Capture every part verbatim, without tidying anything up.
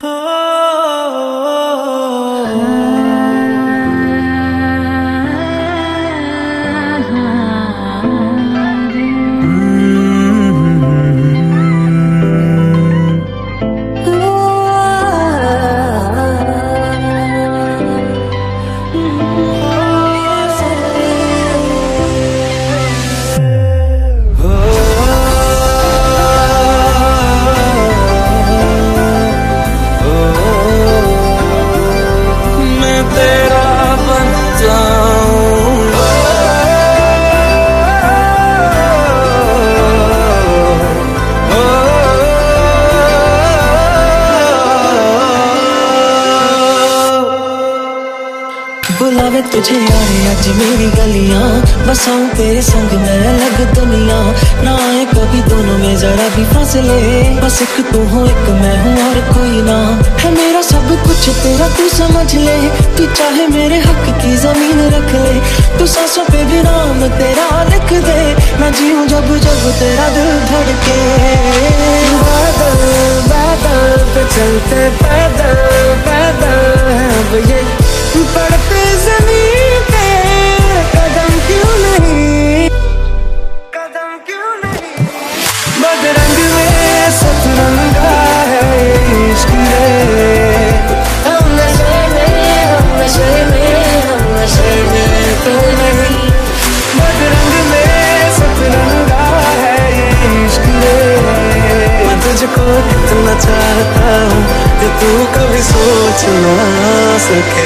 बुलावे तुझे यारे आज मेरी गलियां, बसाऊं तेरे संग मैं अलग दुनिया। ना आए कभी दोनों में जरा भी फासले, बस एक तू हो एक मैं हूँ और कोई ना। है मेरा सब कुछ तेरा तू समझ ले, तू चाहे मेरे हक की जमीन रख ले। तू सांसों पे भी नाम तेरा लिख दे, मैं जीऊं जब जब तेरा दिल धड़के। बादल बादल पे चलते पैदल पैदल अब ये पड़ते ज़मीन पे कदम क्यों नहीं, कदम क्यों नहीं। बदरंग में सतरंगा है इश्क रे, हम नशे में हम नशे में हम नशे में तो नहीं। बदरंग में सतरंगा है इश्क रे, मैं तुझको कितना चाहता हूँ कि तू कभी सोच ना सके।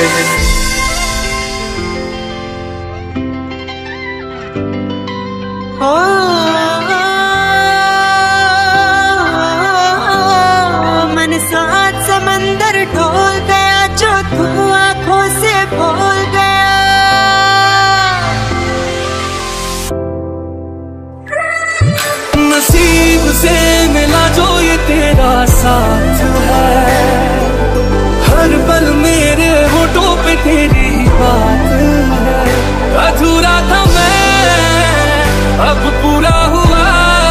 ओ, मन साथ समंदर ढोल गया जो तू आंखों से भूल गया। नसीब से मिला जो ये तेरा साथ है, हर पल मेरे होठों पे तेरी बात है। अधूरा था मैं अब पूरा हुआ,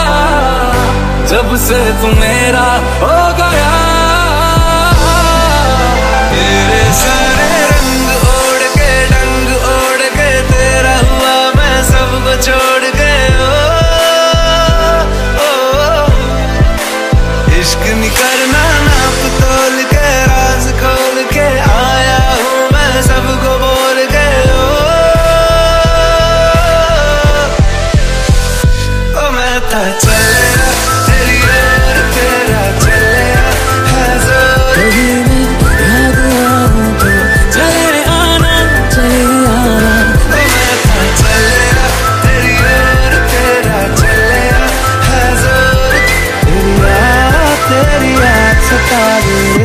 जब से तू मेरा हो गया। तेरे सारे रंग ओढ़ के डंग ओढ़ के तेरा हुआ मैं सबको छोड़ के। ओ, ओ, इश्क नहीं करना नाप तोल के, राज खोल के आया हूँ मैं सबको बोल के। ओ मैं था चले तेरी ओर तेरा चले है जोर, कभी मैं याद आऊं तो चले आना चले आना। ओ मैं था चले तेरी ओर तेरा चले है जोर, तेरी याद तेरी याद सतावे।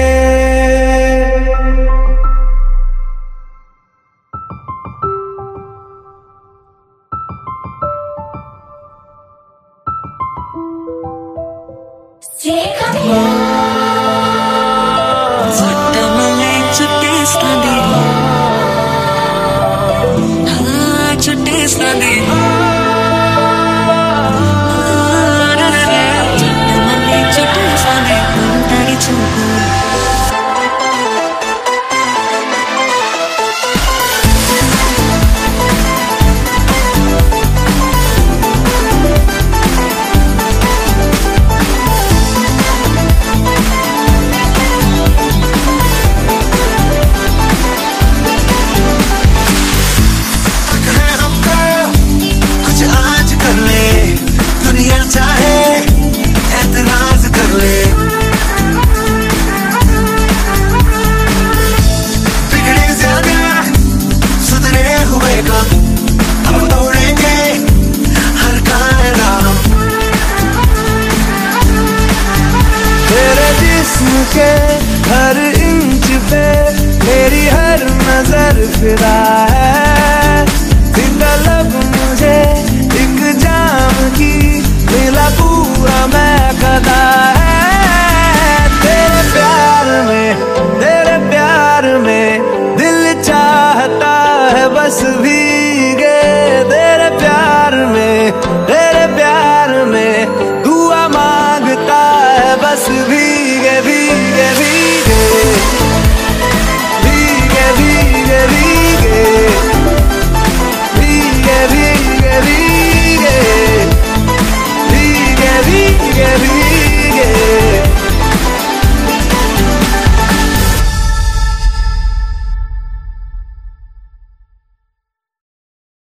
के हर इंच पे मेरी हर नजर फिदा है। जिंदा लब मुझे एक जाम की मिला पूरा मैं कदा